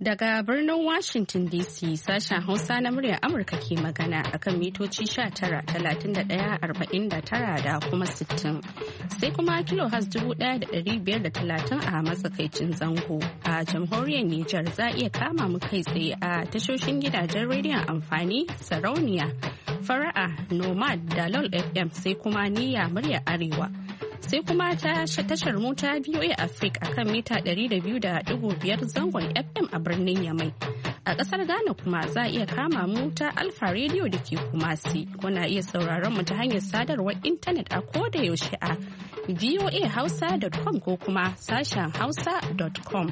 Daga birnin Washington DC sashen Hausa na muryar Amurka ke magana akan mitoci 19,31,49 da kuma 60. Sai kuma kilohaz 1,530 a matsakaicin zango. A jamhuriyar Nijar za a iya kama mu kai tsaye a tashoshin gidajen rediyon amfani, sarauniya, fara'a, nomad da lol FM sai kuma niyya muryar Arewa. Sai kuma tashar mota VOA Africa akan mita 200.5 zangon FM a birnin Yamai. A ƙasar Ghana kuma za a iya kama mu ta Alfa Radio da ke Kumasi. Kuna iya sauraron mu ta hanyar sadarwar intanet a koda yaushe a voahausa.com ko kuma sashen hausa.com.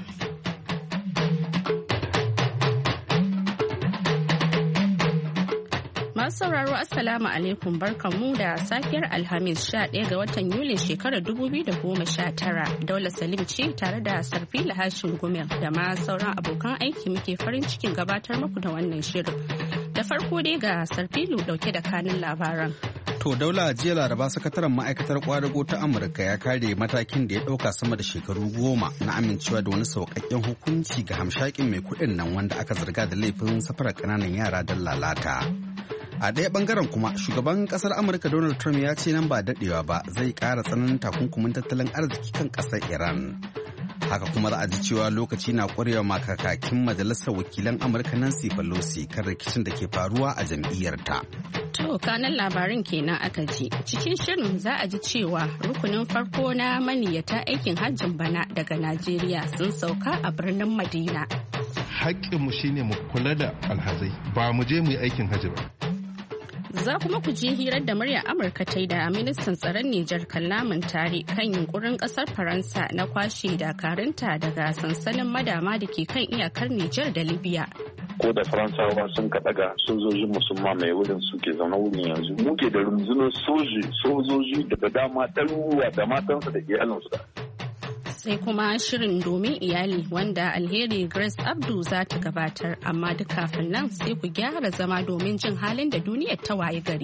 Masu sauraro Assalamu alaikum barkanmu da safiyar Alhamis 11 ga watan Yulin shekarar 2019. Daula Salim ce tare da Sarfila Hashin Gumel da ma sauran abokan aiki muke farin cikin gabatar muku da wannan shirin. Da farko dai ga Sarfilu dauke da kanin labaran. To Daula jiya Laraba sakataren ma'aikatar kwadago ta Amurka ya kare matakin da ya dauka sama da shekaru 10 na amincewa da wani sauƙaƙƙen hukunci ga hamshakin mai kuɗin nan wanda aka zarga da laifin safarar ƙananan yara don lalata. A ɗaya ɓangaren kuma shugaban ƙasar Amurka Donald Trump ya ce nan ba daɗewa ba zai ƙara tsananin takunkumin tattalin arziki kan ƙasar Iran. Haka kuma za a ji cewa lokaci na ƙwarewa makakakin majalisar wakilan Amurka Nancy Pelosi kan rikicin da ke faruwa a jam'iyyarta. To kanan labarin kenan aka ji. Cikin shirin za a ji cewa rukunin farko na maniyyata aikin hajjin bana daga Najeriya sun sauka a birnin Madina. Haƙƙinmu shine mu kula da alhazai ba mu je mu yi aikin hajji ba. Za kuma ku ji hirar da muryar Amurka ta yi da ministan tsaron Nijar Kallamin Tare kan yunkurin kasar Faransa na kwashe dakarunta daga sansanin madama da ke kan iyakar Nijar da Libya. Ko da Faransawa sun kaɗaga sojojin musamman mai wurin suke zaune wurin yanzu. Muke da rundunar sojoji daga dama ɗaruruwa da matansu da iyalinsu da. Sai kuma shirin domin iyali wanda alheri Grace Abdu za ta gabatar amma duk kafin nan sai ku gyara zama domin jin halin da duniyar ta waye gari.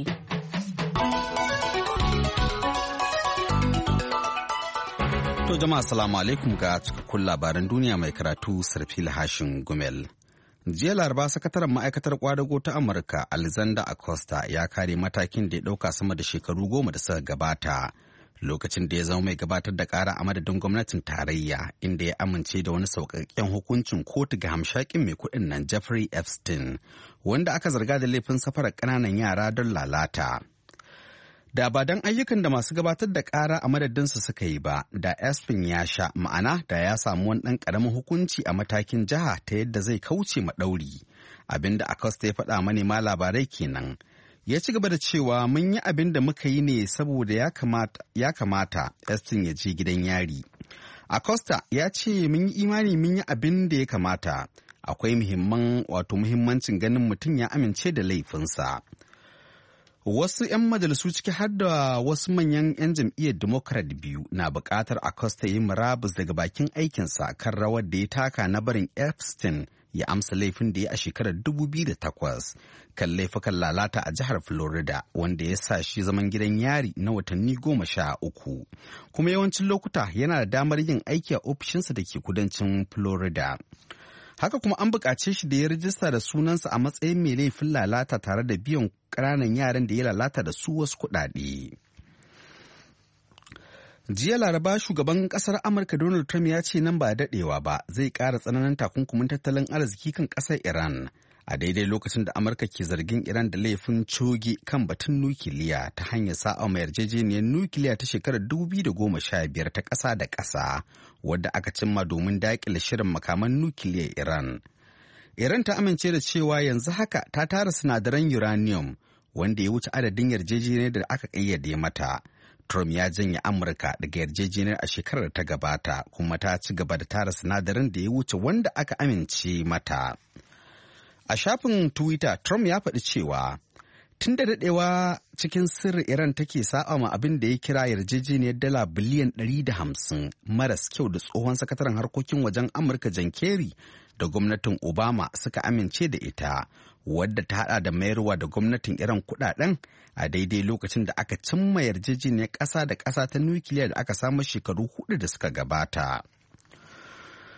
To jama'a assalamu alaikum ga cikakkun labaran duniya mai karatu Sarfil Hashin Gumel. Jiya Laraba sakataren ma'aikatar kwadago ta Amurka Alexander Acosta ya kare matakin da ya ɗauka sama da shekaru 10 da suka gabata. Lokacin da ya zama mai gabatar da kara a madadin gwamnatin tarayya inda ya amince da wani sauƙaƙƙen hukuncin kotu ga hamshakin mai kuɗin nan Jeffrey Epstein wanda aka zarga da laifin safarar ƙananan yara don lalata. Da ba don ayyukan da masu gabatar da ƙara a madadinsu suka yi ba, da Epstein ya sha ma'ana da ya samu wani ɗan ƙaramin hukunci a matakin jiha ta yadda zai kauce ma ɗauri. Abinda Acosta ya faɗa manema labarai kenan. Ya ci gaba da cewa mun yi abin da muka yi ne saboda ya kamata Epstein ya je gidan yari. Acosta ya ce mun yi imani mun yi abin da ya kamata. Akwai muhimmancin ganin mutum ya amince da laifinsa. Wasu 'yan majalisu ciki har da wasu manyan 'yan jam'iyyar Democrat biyu na buƙatar Acosta yi murabus daga bakin aikinsa kan rawar da ya taka na barin Epstein ya amsa laifin da ya a shekarar 2008 kan laifukan lalata a jihar Florida wanda ya sa shi zaman gidan yari na watanni 13 kuma yawancin lokuta yana da damar yin aiki a ofishinsa da ke kudancin Florida. Haka kuma an buƙace shi da ya rijista da sunansa a matsayin mai laifin lalata tare da biyan ƙananan yaran da ya lalata da su wasu kuɗaɗe. Jiya Laraba shugaban kasar Amurka Donald Trump ya ce nan ba daɗewa ba zai ƙara tsananin takunkumin tattalin arziki kan ƙasar Iran a daidai lokacin da Amurka ke zargin Iran da laifin coge kan batun nukiliya ta hanyar sa'a mai yarjejeniyar nukiliya ta shekarar 2015 ta ƙasa da ƙasa wadda aka cimma domin daƙile shirin makaman nukiliyar Iran. Iran ta amince da cewa yanzu haka ta tara sinadaran uranium wanda ya wuce adadin yarjejeniyar da aka ƙayyade mata. Trump ya janye Amurka daga yarjejeniyar a shekarar ta gabata kuma ta ci gaba da tara sinadaran da ya wuce wanda aka amince mata. A shafin Twitter, Trump ya faɗi cewa tun da daɗewa cikin sirri Iran take sa'a ma abin da ya kira yarjejeniyar dala biliyan 150 maras kyau da tsohon sakataren harkokin wajen Amurka John Kerry da gwamnatin Obama suka amince da ita, wadda ta hada da mayarwa da gwamnatin Iran kudaden a daidai lokacin da aka cimma yarjejeniyar ƙasa da ƙasa ta nukiliya da aka samu shekaru 4 da suka gabata.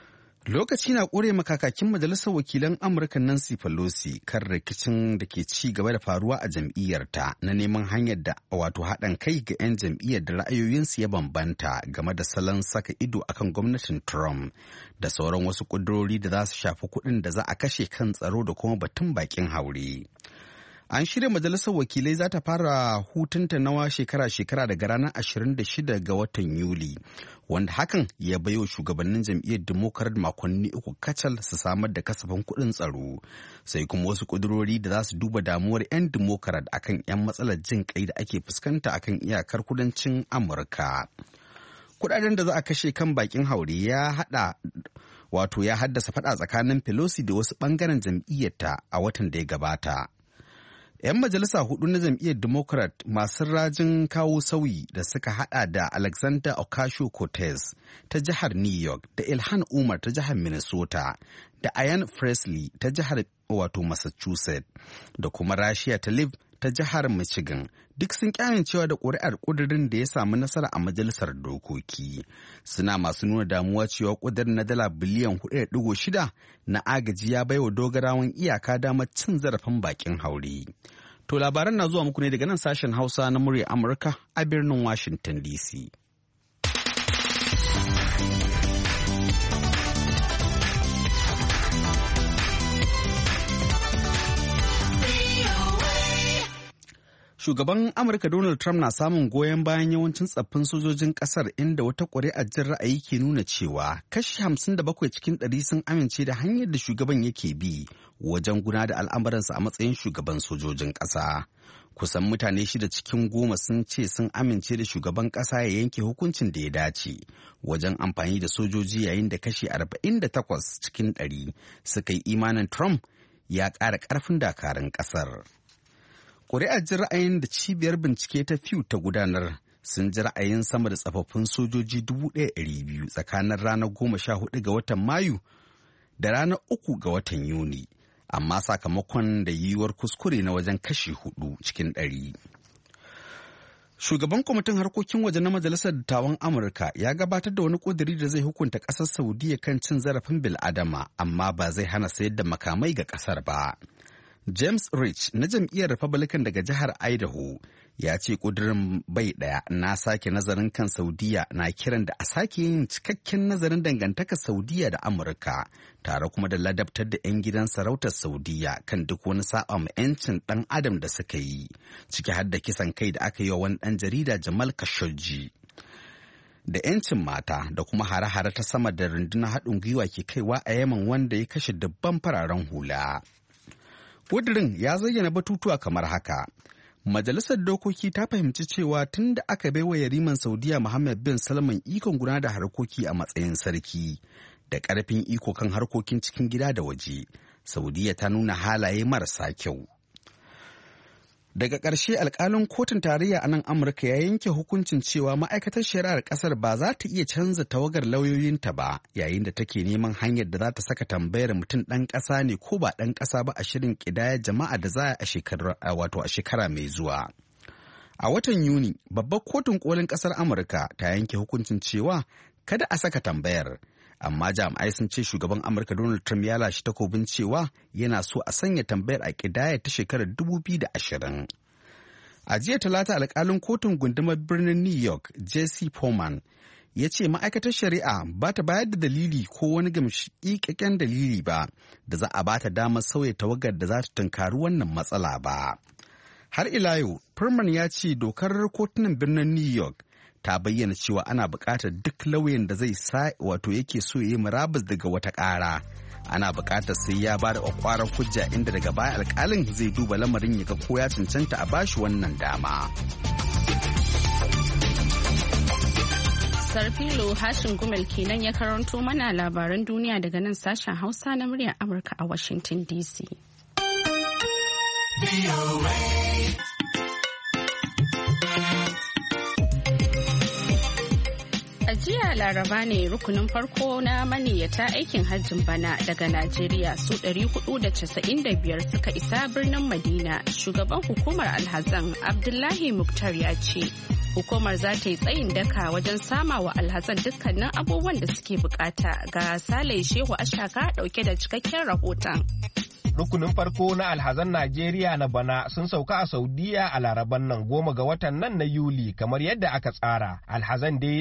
Lokaci na ƙure makakakin majalisar wakilan Amurka Nancy Pelosi kan rikicin da ke ci gaba da faruwa a jam'iyyarta na neman hanyar da wato haɗin kai ga 'yan jam'iyyar da ra'ayoyinsu ya bambanta game da salon saka ido akan gwamnatin Trump da sauran wasu ƙudurori da za su shafi kuɗin da za a kashe kan tsaro da kuma batun bakin haure. An shirya majalisar wakilai za ta fara hutunta nawa shekara-shekara daga ranar 26 ga watan Yuli, wanda hakan ya bayo shugabannin jam'iyyar Democrat makonni uku kacal su samar da kasafin kuɗin tsaro, sai kuma wasu ƙudurori da za su duba damuwar 'yan Democrat akan 'yan matsalar jin kai da ake fuskanta akan iyakar kudancin Amurka. Kuɗaɗen da za a kashe kan bakin haure ya haddasa faɗa tsakanin Pelosi da wasu ɓangaren jam'iyyarta a watan da ya gabata. 'Yan majalisa hudu na jam'iyyar Democrat masu rajin kawo sauyi da suka hada da Alexander Ocasio-Cortez ta jihar New York da Ilhan Umar ta jihar Minnesota da Ayan Presley ta jihar Massachusetts da kuma Rashida Tlaib ta jihar Michigan duk sun cewa da ƙuri'ar ƙudurin da ya samu nasara a majalisar dokoki. Suna masu nuna damuwa cewa ƙudurin na dala biliyan 4.6 na agaji ya baiwa dogarawan iyaka damar cin zarafin bakin haure. To labaran na zuwa muku ne daga nan sashen Hausa na murya Amurka a birnin Washington DC. Shugaban Amurka Donald Trump na samun goyon bayan yawancin tsaffin sojojin kasar inda wata ƙuri'ar jin ra'ayi ke nuna cewa kashi 57 cikin 100 sun amince da hanyar da shugaban yake bi wajen guna da al'amuransa a matsayin shugaban sojojin ƙasa. Kusan mutane 6 cikin 10 sun ce sun amince da shugaban ƙasa ya yanke hukuncin da ya dace wajen amfani da sojoji yayin da kashi 48 cikin 100 suka yi imanin Trump ya ƙara ƙarfin dakarun ƙasar. Ƙuri'ar ji ra'ayin da cibiyar bincike ta Pew ta gudanar sun ji ra'ayin sama da tsofaffin sojoji 1,200 tsakanin ranar 14 ga watan Mayu da ranar 3 ga watan Yuni, amma sakamakon da yiwuwar kuskure na wajen kashi 4 cikin 100. Shugaban kwamitin harkokin waje na Majalisar Dattawan Amurka ya gabatar da wani ƙudiri da zai hukunta ƙasar Saudiya kan cin zarafin bil'adama, amma ba zai hana sayar da makamai ga ƙasar ba. James Rich na jam'iyyar Republican daga jihar Idaho ya ce ƙudurin bai ɗaya na sake nazarin kan Saudiya na kiran da a sake yin cikakken nazarin dangantakar Saudiya da Amurka tare kuma da ladabtar da 'yan gidan sarautar Saudiya kan duk wani saba ma 'yancin ɗan adam da suka yi, ciki har da kisan kai da aka yi wa wani ɗan jarida Jamal Khashoggi. Da 'yancin mata da kuma hare-hare ta sama da rundunar haɗin gwiwa ke kaiwa a Yemen wanda ya kashe dubban fararen hula. Ƙudurin ya zayyana batutuwa kamar haka. Majalisar Dokoki ta fahimci cewa tun da aka baiwa Yariman Saudiya Mohammed bin Salman ikon gudanar da harkoki a matsayin sarki da ƙarfin iko kan harkokin cikin gida da waje, Saudiya ta nuna halaye marasa kyau. Daga ƙarshe alƙalin kotun tarayya a nan Amurka ya yanke hukuncin cewa ma'aikatar shari'ar ƙasar ba za ta iya canza tawagar lauyoyinta ba yayin da take neman hanyar da za ta saka tambayar mutum ɗan ƙasa ne ko ba ɗan ƙasa ba a shirin ƙidayar jama'a da za a shekara mai zuwa. A watan Yuni, babbar kotun kolin ƙasar Amurka ta yanke hukuncin cewa kada a saka tambayar. Amma jami'ai sun ce shugaban Amurka Donald Trump ya lashe takobin cewa yana so a sanya tambayar a ƙidaya ta shekarar 2020. A jiya Talata alƙalin kotun gundumar birnin New York, Jesse Foreman, ya ce ma'aikatar shari'a ba ta bayar da dalili ko wani gamshiƙaƙƙen dalili ba da za a ba ta damar sauya tawagar da za ta tunkari wannan matsala ba. Har ila yau, Foreman ya ce dokar kotunan birnin New York ta bayyana cewa ana buƙatar duk lauyan da zai yake so ya yi murabus daga wata ƙara. Ana buƙatar sai ya ba da ƙwaƙwarar hujja inda daga baya alƙalin zai duba lamarin ya ga ko ya cancanta a bashi wannan dama. Sarfilo Hashin Gumel kenan ya karanto mana labaran duniya daga nan sashen Hausa na muryar Amurka a Washington DC. A jiya Laraba ne rukunin farko na maniyyata aikin hajjin bana daga Najeriya su 495 suka isa birnin Madina. Shugaban hukumar alhazan Abdullahi Muktar ya ce Hukumar za ta yi tsayin daka wajen sama wa alhazan dukkanin abubuwan da suke bukata. Ga Sale Shehu Ashaka dauke da cikakken rahoton. Rukunin farko na alhazan Najeriya na bana sun sauka a Saudiya a Laraban nan 10 ga watan nan na Yuli kamar yadda aka tsara. Alhazan dai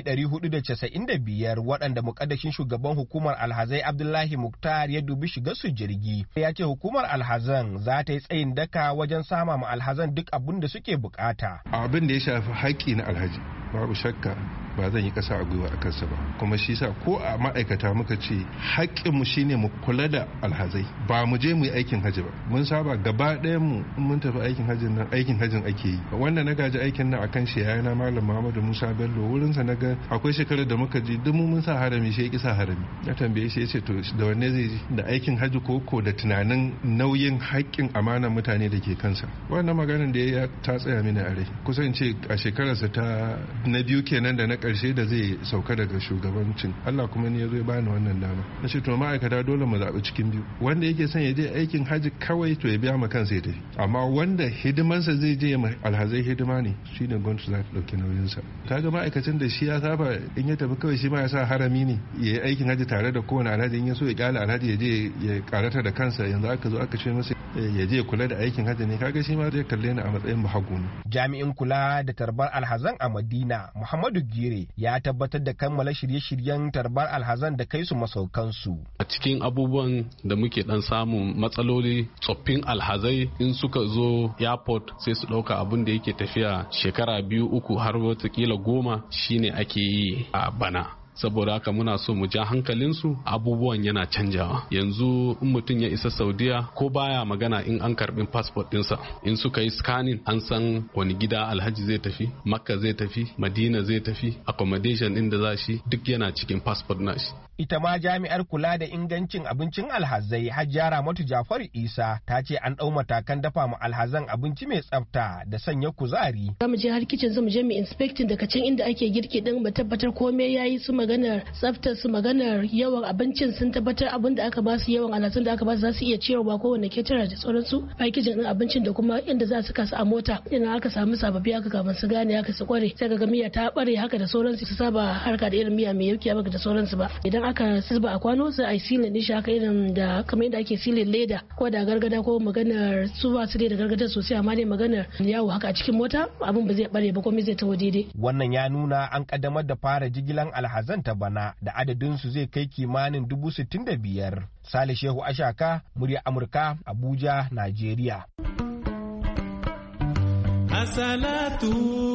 495 waɗanda mukaddashin shugaban hukumar alhazai Abdullahi Muktar ya dubi shiga su jirgi. Ya ce hukumar alhazan za ta yi tsayin daka wajen sama ma alhazan duk abin da suke bukata. Abin da ya shafi haƙƙi na alhaji babu shakka ba zan yi ƙasa a gwiwa a kansa ba, kuma shi sa ko a ma'aikata muka ce haƙƙinmu shine mu kula da alhazai, ba mu je mu yi aikin hajji ba. Mun saba gaba ɗayan mu mun tafi aikin hajjin nan aikin hajjin ake yi. Wanda na gaji aikin nan akan shi yana Malam Muhammadu Musa Bello, wurin sa naga akwai shekarar da muka je duk mun sa harami, shi ya ki sa harami. Na tambaye shi yace to da wanne zai ji, da aikin hajji ko da tunanin nauyin haƙƙin amanar mutane da ke kansa. Wannan maganar da ya ta tsaya mini a rai. Kusan ce a shekararsa ta na biyu kenan da na karshe da zai sauka daga shugabancin. Allah kuma ne ya zo ya bani wannan dama. Na ce to ma'aikata dole mu zaɓi cikin biyu. Wanda yake son ya je aikin haji kawai to ya biya ma kansa ya tafi. Amma wanda hidimansa zai je ma alhazai hidima ne, shine gwamnati za ta ɗauki nauyinsa. Kaga ma'aikacin da shi ya saba in ya tafi kawai shi ma ya sa harami ne ya yi aikin haji tare da kowane alhaji, in ya so ya kyale alhaji ya je ya karata da kansa, yanzu aka zo aka ce masa ya je kula da aikin haji ne, kaga shi ma zai kalle ni a matsayin bahagu ne. Jami'in kula da tarbar alhazan a Madina Muhammadu Gire ya tabbatar da kammala shirye-shiryen tarbar alhazan da kai su masaukansu. A cikin abubuwan da muke dan samun matsaloli, tsoffin alhazai in suka zo airport sai su dauka abin da yake tafiya shekara 2, 3 har watakila 10 shine ake yi a bana. Saboda haka muna so mu ja hankalinsu, abubuwan yana canjawa. Yanzu in mutum ya isa Saudiya ko baya magana in an karbi passport dinsa, in suka yi scanning an san wani gida alhaji zai tafi, Makka zai tafi, Madina zai tafi, accommodation din da za shi duk yana cikin passport nashi. Ita ma jami'ar kula da ingancin abincin alhazai Hajjia Ramatu Jafaru Isa ta ce an ɗau matakan dafa mu alhazan abinci mai tsafta da sanya kuzari. Za mu je har kicin, za mu je mu inspecting daga can inda ake girki din mu tabbatar komai yayi, su maganar tsaftar su maganar yawan abincin sun tabbatar abin da aka ba su yawan alhazan da aka ba su za su iya ciyarwa kowanne ketara da sauransu. Packaging din abincin da kuma inda za su kasa a mota, idan aka samu sababbi aka kafin su gane aka su kware sai ga miya ta bare haka da sauransu, su saba harka da irin miya mai yauki haka da sauransu ba. Idan aka zuba a kwano sai a yi silin din shi haka irin da kamar yadda ake silin leda ko da gargada, ko maganar su ba su da gargada sosai amma dai maganar yawo haka a cikin mota abin ba zai bare ba, komai zai tawo daidai. Wannan ya nuna an kaddamar da fara jigilan alhazan ta bana da adadin su zai kai kimanin 65,000. Sale Shehu Ashaka, murya Amurka, Abuja, Najeriya. Asalatu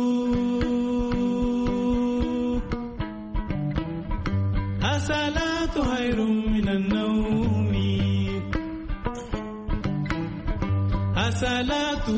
Asalatu hayrun minan nawmi, asalatu.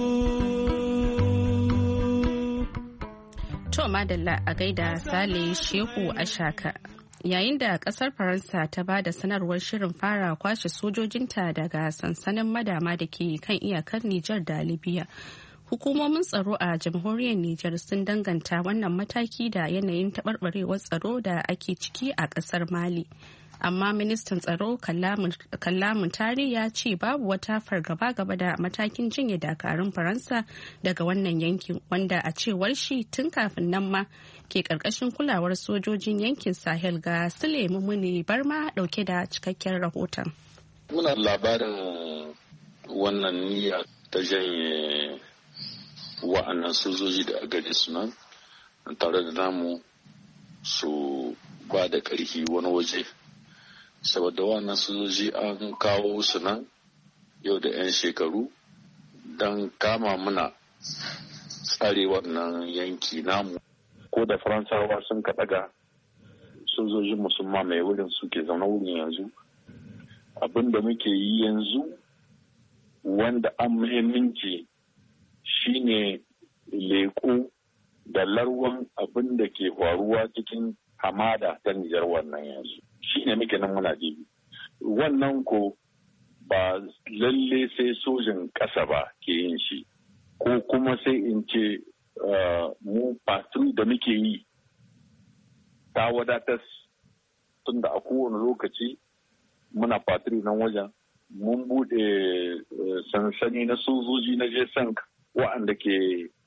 To madalla a gaida Sale Shehu Ashaka. Yayin da kasar Faransa ta ba da sanarwar shirin fara kwashe sojojinta daga sansanin madama da ke kan iyakar Nijar da Libya. Hukumomin tsaro a jamhuriyar Nijar sun danganta wannan mataki da yanayin taɓarɓarewar tsaro da ake ciki a ƙasar Mali. Amma ministan tsaro Kallamun Tare ya ce babu wata fargaba gaba da matakin jinye dakarun Faransa daga wannan yankin, wanda a cewar shi tun kafin nan ma ke ƙarƙashin kulawar sojojin yankin Sahel. Ga Sule Mumuni Barma ɗauke da cikakken rahoton. Muna labarin wannan niyya ta janye wa'annan sojoji da a gare su nan tare da namu su ba da ƙarfi wani waje, saboda wa'annan sojoji an kawo su nan yau da 'yan shekaru don kama muna tsare wannan yanki namu. Ko da faransawa sun kaɗaga sojojin musamman mai wurin suke zaune wurin yanzu, abin da muke yi yanzu wanda an muhimmanci shine leko da larwan abin da ke faruwa cikin hamada ta Nijar wannan yanzu. Shine muke nan muna jibi. Wannan ko ba lalle sai sojin ƙasa ba ke yin shi, ko kuma sai in ce mu patru da muke yi ta wadatar, tunda a kowane lokaci muna patru nan wajen. Mun bude sansani na sojoji na G5 wa'anda ke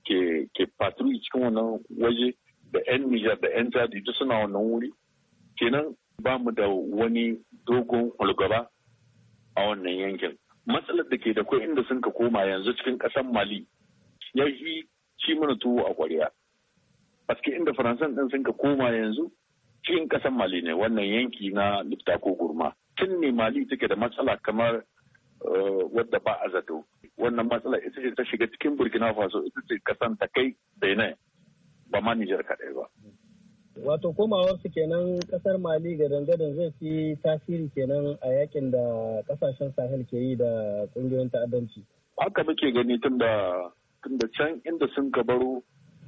ke patrui cikin wannan waje da 'yan Nijar da 'yan Jadi duk suna wannan wuri. Kenan ba mu da wani dogon hulgaba a wannan yankin. Matsalar da ke da kwai inda sun ka koma yanzu cikin ƙasar Mali ya yi ci mana tuwo a ƙwarya. Paske inda Faransan ɗin sun ka koma yanzu cikin ƙasar Mali ne wannan yanki na Lipta ko Gurma. Tun ne Mali take da matsala kamar wadda ba a zato. Wannan matsala ita ce ta shiga cikin Burkina Faso, ita ce kasan ta kai Benin ba ma Nijar kaɗai ba. Wato komawar su kenan kasar Mali ga dangadan zai fi tasiri kenan a yakin da kasashen Sahel ke yi da kungiyoyin ta'addanci. Haka muke gani tun da can inda sun ka baro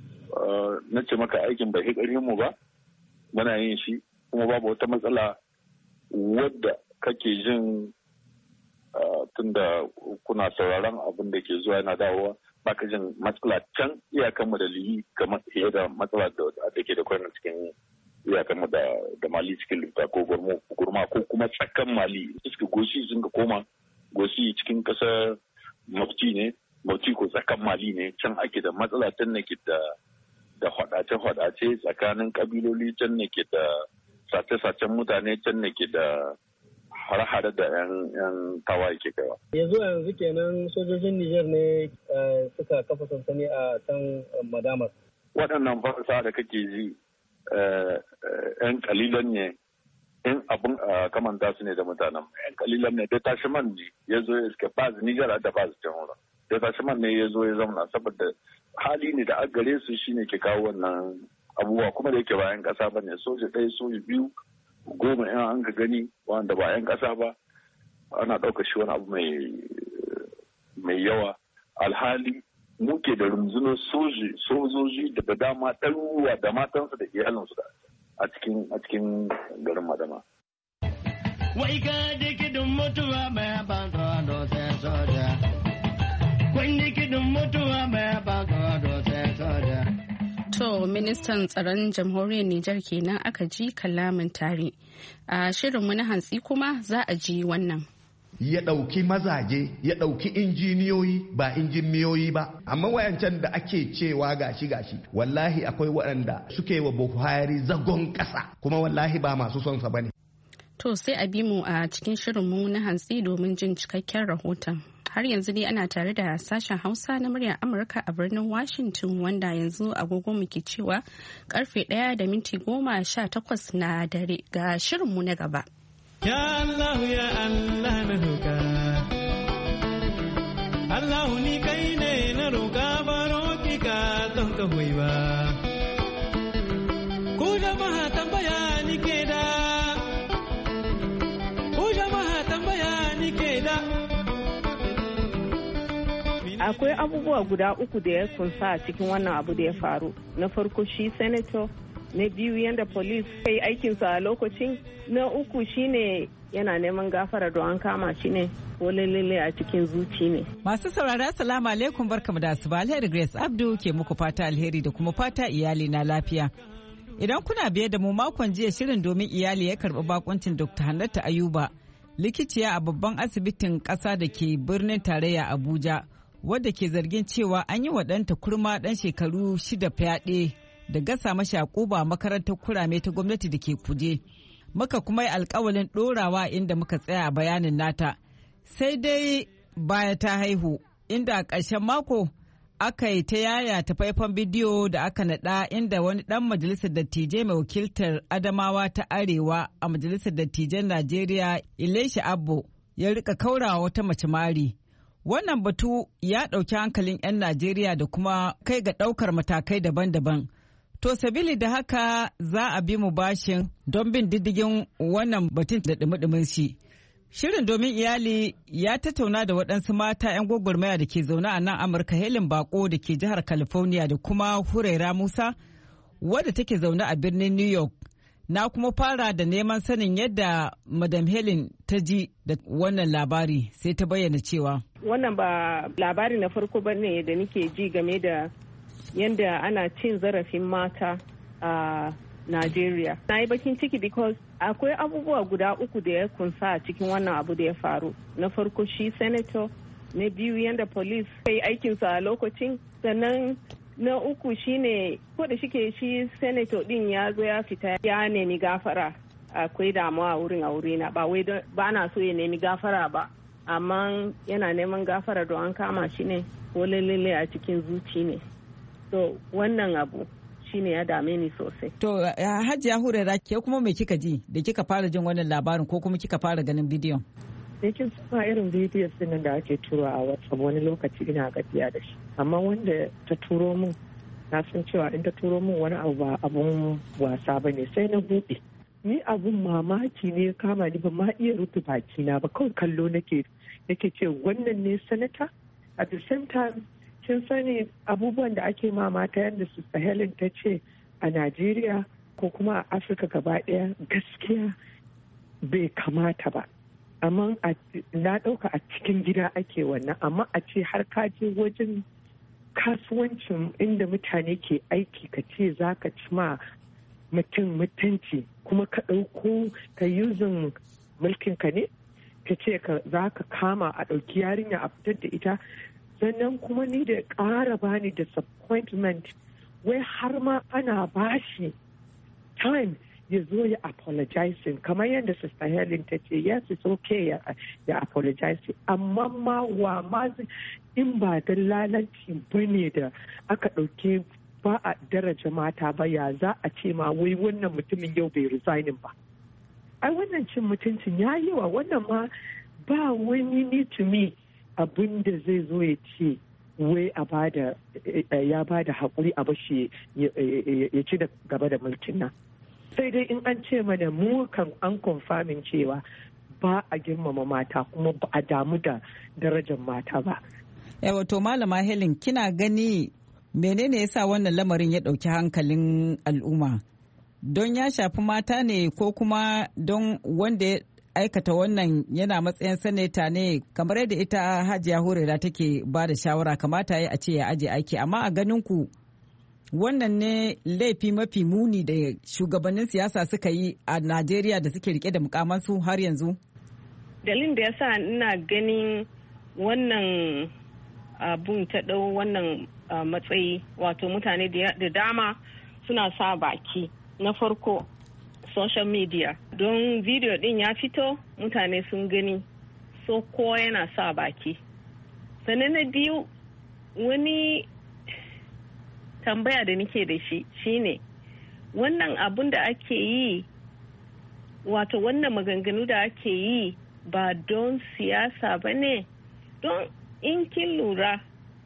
na ce maka aikin bai ƙarfin mu ba muna yin shi kuma babu wata matsala wadda kake jin tun da kuna sauraron abin da ke zuwa yana dawowa baka jin matsala can iyakanmu da liyi kamar fiye da matsala da ke da kwanan cikin iyakanmu da Mali cikin Lipta ko Gurma ko kuma tsakan Mali suka goshi sun ka koma goshi cikin kasar Mafti ne Mafti ko tsakan Mali ne can ake da matsala can ne ke da hwadace tsakanin kabiloli can ne ke da sace-sacen mutane can ne ke da har-hare da 'yan tawaye ke kaiwa. Yanzu kenan sojojin Nijar ne suka kafa sansani a can Madamas. Waɗannan farsa da kake ji 'yan kalilan ne in abin kamanta su ne da mutanen 'yan kalilan ne da tashiman ne ya zo ya iske bazi Nijar da bazi can wurin. Da tashiman ne ya zo ya zauna saboda hali ne da a gare su shine ke kawo wannan abubuwa kuma da yake bayan ƙasa ba ne soja ɗaya soja biyu 10 'yan an ka gani wanda ba 'yan ƙasa ba ana ɗaukar shi wani abu mai yawa alhali muke da rumzunar sojoji da dama ɗaruruwa da matansu da iyalinsu a cikin garin Madama. Wai ka dikidin mutuwa mai bantuwa dosai soja. Kun dikidin mutuwa mai bantuwa dosai soja. To, ministan tsaron jamhuriyar Nijar kenan aka ji kalamin tare. A shirinmu na hantsi kuma za a ji wannan. Ya ɗauki mazaje, ya ɗauki injiniyoyi ba injiniyoyi ba. Amma wayancan da ake cewa gashi, wallahi akwai waɗanda suke wa Buhari zagon ƙasa, kuma wallahi ba masu son sa bane. To sai a bi mu a cikin shirinmu na hantsi domin jin cikakken rahoton. Har yanzu dai ana tare da sashen Hausa na muryar Amurka a birnin Washington wanda yanzu agogo muke cewa karfe 1:18 na dare ga shirinmu na gaba. Ya Allah ya Allah na roƙa. Allah ni kai ne na roƙa baro ki ka don ka hoyi ba. Ku jama'a tambaya ni ke da. Ku jama'a tambaya ni ke da. Akwai abubuwa guda uku da ya kunsa a cikin wannan abu da ya faru. Na farko shi senator, na biyu yadda police kai aikinsa a lokacin, na uku shine yana neman gafara don an kama shi ne ko lalle a cikin zuci ne. Masu saurara assalamu alaikum barkamu da asuba, alheri Grace Abdu ke muku fata alheri da kuma fata iyali na lafiya. Idan kuna biye da mu makon jiya shirin domin iyali ya karbi bakuncin Dr. Hannatu Ayuba, likiciya a babban asibitin ƙasa da ke birnin tarayya Abuja, wadda ke zargin cewa an yi wa ɗanta kurma ɗan shekaru 6 fyaɗe da gasa mashi a makarantar kurame ta gwamnati da ke Kuje. Muka kuma yi alkawalin ɗorawa inda muka tsaya a bayanin nata. Sai dai baya ta haihu, inda a ƙarshen mako aka yi ta yaya ta faifan bidiyo da aka naɗa inda wani ɗan majalisar dattijai mai wakiltar Adamawa ta Arewa a majalisar dattijan Najeriya Ilesha Abbo ya rika kaurawa wata mace mari. Wannan batu ya ɗauki hankalin 'yan Najeriya da kuma kai ga ɗaukar matakai daban-daban. To sabili da haka za a bi mu bashin don bin diddigin wannan batun da ɗumi shi. Shirin domin iyali ya tattauna da waɗansu mata 'yan gwagwarmaya da ke zaune a nan Amurka, Helen Bako da ke jihar California da kuma Huraira Musa wadda take zaune a birnin New York. Na kuma fara da neman sanin yadda Madam Helen ta ji da wannan labari sai ta bayyana cewa. Wannan ba labari na farko ba ne da nake ji game da yadda ana cin zarafin mata a Najeriya. Na yi bakin ciki because akwai abubuwa guda uku da ya kunsa a cikin wannan abu da ya faru. Na farko shi senator, na biyu yadda police kai aikinsa a lokacin, sannan na uku shine ko da shike shi senator din ya zo ya fita ya nemi gafara, akwai damuwa wurin a wurina, ba wai ba na so ya nemi gafara ba, amma yana neman gafara don an kama shi ne ko lalle a cikin zuci ne. So wannan abu shine ya dame ni sosai. To Hajiya Hurera, ke kuma me kika ji da kika fara jin wannan labarin ko kuma kika fara ganin bidiyon? Sai kin sa irin bidiyon din da ake turo a WhatsApp wani lokaci ina gajiya da shi, amma wanda ta turo min na san cewa in ta turo min wani abu ba abun wasa bane, sai na buɗe. Ni abun mamaki ne kama ni, ba ma iya rufe baki na ba, kawai kallo nake ce wannan ne sanata. At the same time kin sani abubuwan da ake ma mata yadda su Helen ta ce a Najeriya ko kuma a Afirka gaba ɗaya gaskiya bai kamata ba. Amma na ɗauka a cikin gida ake wannan, amma a ce har ka je wajen kasuwancin inda mutane ke aiki ka ce za ka ci ma mutum mutunci kuma ka ɗauko ka yuzin mulkin ka ne ka ce za ka kama a ɗauki yarinya a fitar da ita. Sannan kuma ni da ƙara bani disappointment wai har ma ana bashi time ya zo ya apologizing kamar yadda Sister Helen ta ce yes it's okay ya apologizing, amma ma wa ma in ba da lalaci bane da aka ɗauke ba a daraja mata ba, ya za a ce ma wai wannan mutumin yau bai resigning ba. Ai wannan cin mutuncin ya yi wa wannan ma ba wani need to me abin da zai zo ya ce wai ya bada haƙuri a bashi ya ci da gaba da mulkin nan. Sai dai in an ce mana mu kan an confirming cewa ba a girmama mata kuma ba a damu da darajar mata ba. Yawa to Malama Helen, kina gani menene yasa wannan lamarin ya ɗauki hankalin al'umma? Don ya shafi mata ne ko kuma don wanda ya aikata wannan yana matsayin sanata ne, kamar yadda ita Hajiya Hurera take ba da shawara kamata ya a ce ya aje aiki, amma a ganin ku wannan ne laifi mafi muni da shugabannin siyasa suka yi a Najeriya da suke rike da mukamansu har yanzu? Dalilin da yasa ina ganin wannan abun ta ɗau wannan matsayi, wato mutane da dama suna sa baki. Na farko social media, don video din ya fito mutane sun gani, so kowa yana sa baki. Sannan na biyu, wani tambaya da nake da shi shine wannan abun da ake yi, wato wannan maganganu da ake yi ba don siyasa ba ne? Don in kin lura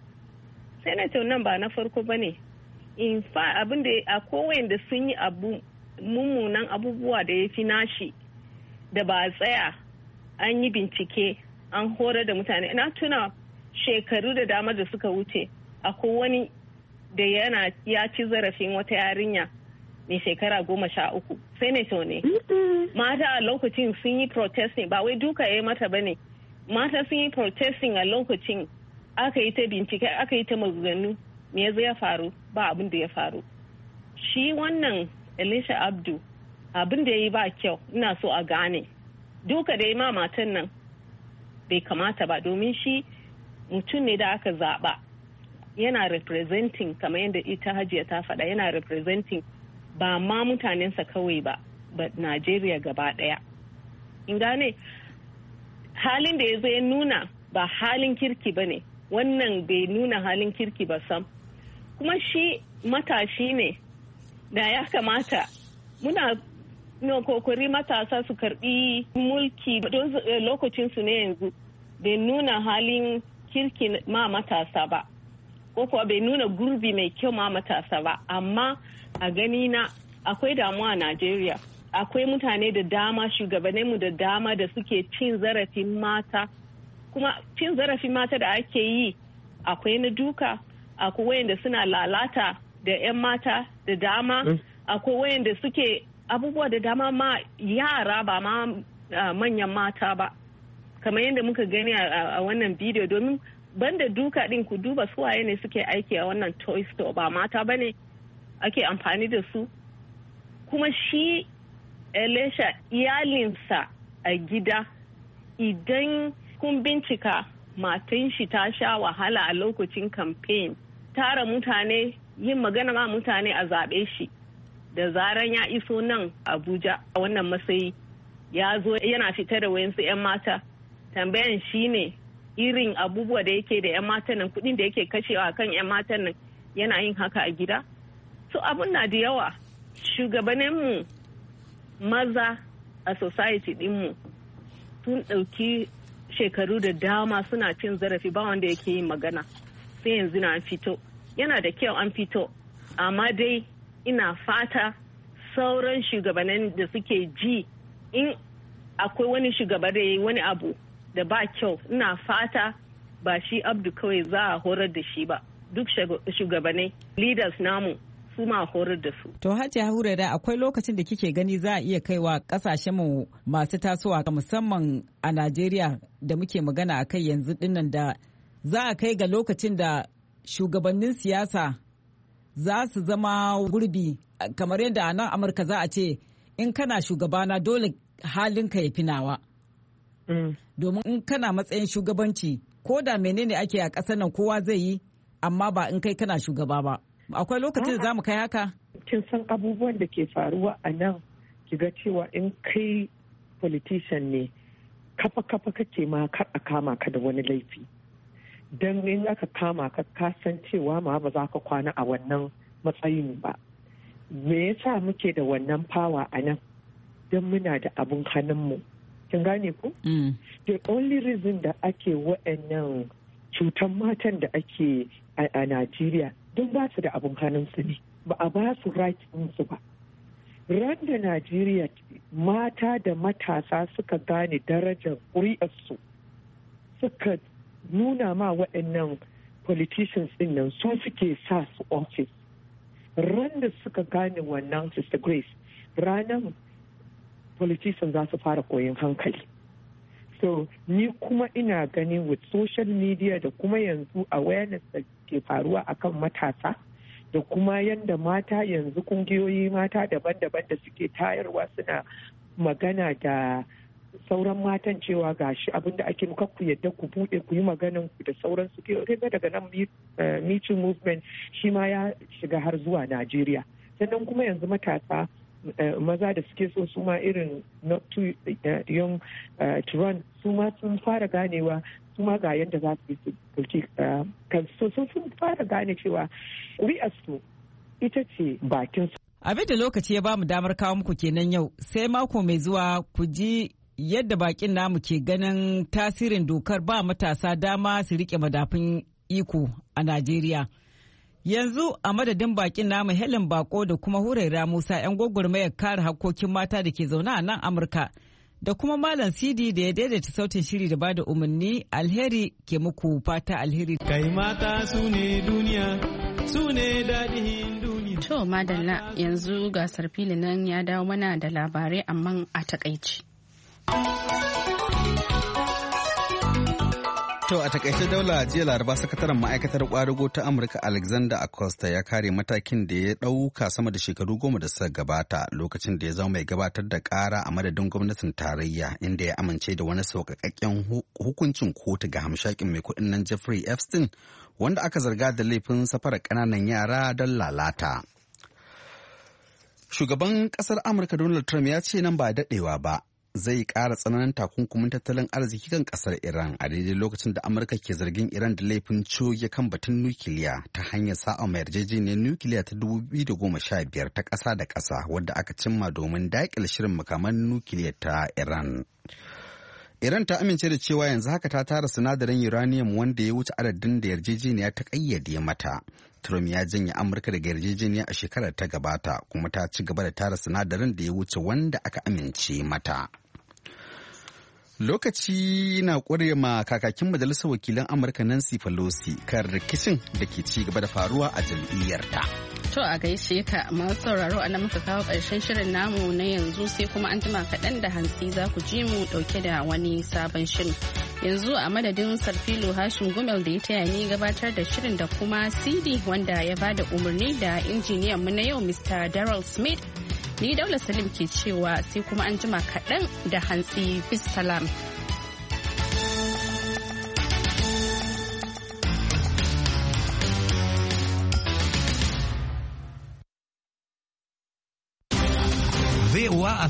senator nan ba na farko ba ne. In fa abin da a kowai da sun yi mummunan abubuwa da ya fi nashi da ba a tsaya an yi bincike an horar da mutane. Na tuna shekaru da dama da suka wuce akwai wani da ya ci zarafin wata yarinya mai shekara 13, senator ne. Mata a lokacin sun yi protesting, ba wai duka ya yi mata ba ne. Mata sun yi protesting a lokacin, aka yi ta bincike, aka yi ta maganganu, me ya faru? Ba abin da ya faru. Shi wannan Elisha Abdu abin da ya yi ba kyau, ina so a gane. Duka da ya ma matan nan bai kamata ba, domin shi mutum ne da aka zaɓa. Yana representing, kamar yadda ita Hajiya ta faɗa, yana representing ba ma mutanensa kawai ba Najeriya gaba ɗaya. In gane, halin da ya zo ya nuna ba halin kirki ba ne, wannan bai nuna halin kirki ba sam. Kuma shi matashi ne da ya kamata muna kokari matasa su karbi mulki don lokacinsu ne yanzu, bai nuna halin kirki ma matasa ba, ko kuwa bai nuna gurbi mai kyau ma matasa ba. Amma a gani na akwai damuwa a Najeriya, akwai mutane da dama, shugabanninmu da dama da suke cin zarafin mata, kuma cin zarafin mata da ake yi akwai na duka, akwai wayanda suna lalata da 'yan mata da dama, akwai wayanda suke abubuwa da dama ma yara ba ma manyan mata ba, kamar yadda muka gani a wannan bidiyo. Domin banda duka din, ku duba suwaye ne suke aiki a wannan toy store, ba mata ba ne ake amfani da su. Kuma shi Elisha, iyalinsa a gida, idan kun bincika, matan shi ta sha wahala a lokacin campaign, tara mutane yin magana ma mutane a zaɓe shi da zaran ya iso nan Abuja a wannan matsayi ya zo yana fita da wayansu 'yan mata. Tambayan shi ne irin abubuwa da yake da 'yan matan nan, kuɗin da yake kashewa kan 'yan matan nan yana yin haka a gida. So abun na da yawa. Shugabanninmu maza a society ɗinmu sun ɗauki shekaru da dama suna cin zarafi ba wanda yake yin magana. Sai yanzu na an fito. Yana da kyau an fito, amma dai ina fata sauran shugabannin da suke ji in akwai wani shugaba da ya yi wani abu da ba kyau, ina fata ba shi Abdu kawai za a horar da shi ba, duk shugabannin leaders namu su ma horar da su. To Hajiya Huraira, akwai lokacin da kike gani za a iya kaiwa kasashen mu masu tasowa musamman a Najeriya da muke magana a kai yanzu dinnan, da za a kai ga lokacin da shugabannin siyasa za su zama gurbi kamar yadda a nan Amurka za a ce in kana shugabana dole halinka ya fi nawa. Domin in kana matsayin shugabanci ko da menene ake a ƙasar nan kowa zai yi, amma ba in kai kana shugaba ba. Akwai lokacin da za mu kai haka? Kin san abubuwan da ke faruwa a nan, ki ga cewa in kai politician ne kafa kake ma kar a kama ka da wani laifi. Don in aka kama ka san cewa ma ba za ka kwana a wannan matsayin ba. Me yasa muke da wannan fawa a nan? Don muna da abun hannunmu. Kin gane ku? The only reason da ake wa'annan cutan matan da ake a Najeriya don ba su da abun hannunsu ne. Ba a ba su right ɗinsu ba. Ran da Najeriya mata da matasa suka gane darajar ƙuri'arsu, suka nuna ma waɗannan politicians ɗin nan su suke sa su office. Ran da suka gane wannan, Sister Grace, ranar politicians za su fara koyon hankali. So ni kuma ina ganin with social media da kuma yanzu awareness da ke faruwa akan matasa, da kuma yadda mata yanzu kungiyoyi mata daban-daban da suke tayarwa suna magana da sauran matan cewa gashi abin da ake muka ku yadda ku bude ku yi maganan ku da sauran su ke daga nan Me Too movement shi ma ya shiga har zuwa Najeriya. Sannan kuma yanzu matasa maza da suke so su ma irin not too young to run, su ma sun fara ganewa su ma ga yadda za su yi dauki kansu, sun fara gane cewa su ita ce bakin su. Abin da lokaci ya ba mu damar kawo muku kenan yau, sai mako mai zuwa ku ji yadda bakin namu ke ganin tasirin dokar ba matasa dama su rike madafin iko a Najeriya. Yanzu a madadin bakin namu Helen Bako da kuma Huraira Musa 'yan gwagwarmayar kare hakkokin mata da ke zaune a nan Amurka, da kuma Malam Sidi da ya daidaita sautin shiri da bada umarni, alheri ke muku fata alheri. Kai mata su ne duniya, su ne daɗin duniya. To madalla, yanzu gasar fili nan ya dawo mana da labarai amma a takaici. To a takaice daula jiya laraba sakataren ma'aikatar kwadago ta Amurka Alexander Acosta ya kare matakin da ya ɗauka sama da shekaru 10 da suka gabata lokacin da ya zama mai gabatar da ƙara a madadin gwamnatin tarayya, inda ya amince da wani sauƙaƙƙen hukuncin kotu ga hamshakin mai kuɗin nan Jeffrey Epstein, wanda aka zarga da laifin safarar ƙananan yara don lalata. Shugaban ƙasar Amurka Donald Trump ya ce nan ba daɗewa ba zai ƙara tsananin takunkumin tattalin arziki kan ƙasar Iran a daidai lokacin da Amurka ke zargin Iran da laifin coge kan batun nukiliya ta hanyar sa'a mai yarjejeniyar nukiliya ta 2015 ta ƙasa da ƙasa wadda aka cimma domin daƙile shirin makaman nukiliya ta Iran. Iran ta amince da cewa yanzu haka ta tara sinadarin uranium wanda ya wuce adadin da yarjejeniya ta ƙayyade mata. Trump ya janye Amurka daga yarjejeniya a shekarar ta gabata kuma ta ci gaba da tara sinadarin da ya wuce wanda aka amince mata. Lokaci na ƙware ma kakakin majalisar wakilan Amurka Nancy Pelosi kan rikicin da ke ci gaba da faruwa a jam'iyyarta. To a gaishe ka masu sauraro a nan muka kawo ƙarshen shirin namu na yanzu, sai kuma an jima kaɗan da hantsi za ku ji mu ɗauke da wani sabon shirin. Yanzu a madadin Sarfilo Hashim Gumel da ya taya ni gabatar da shirin da kuma CD wanda ya bada umarni da injiniyan mu na yau Mr. Daryl Smith. Ni Daula Salim ke cewa sai kuma an jima kaɗan da hantsi. Bis salam. cewa a